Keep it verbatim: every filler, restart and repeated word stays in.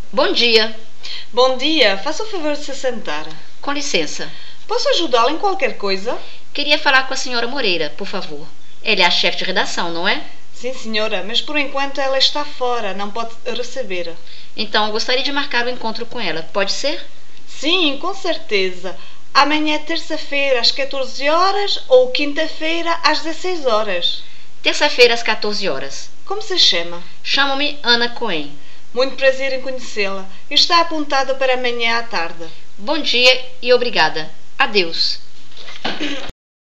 Bom dia. Bom dia, faça o favor de se sentar. Com licença. Posso ajudá-la em qualquer coisa? Queria falar com a senhora Moreira, por favor. Ela é a chefe de redação, não é? Sim, senhora, mas por enquanto ela está fora, não pode receber. Então, eu gostaria de marcar o encontro com ela. Pode ser? Sim, com certeza. Amanhã é terça-feira às quatorze horas ou quinta-feira às dezesseis horas. Terça-feira às quatorze horas. Como se chama? Chamo-me Ana Cohen. Muito prazer em conhecê-la. Está apontado para amanhã à tarde. Bom dia e obrigada. Adeus.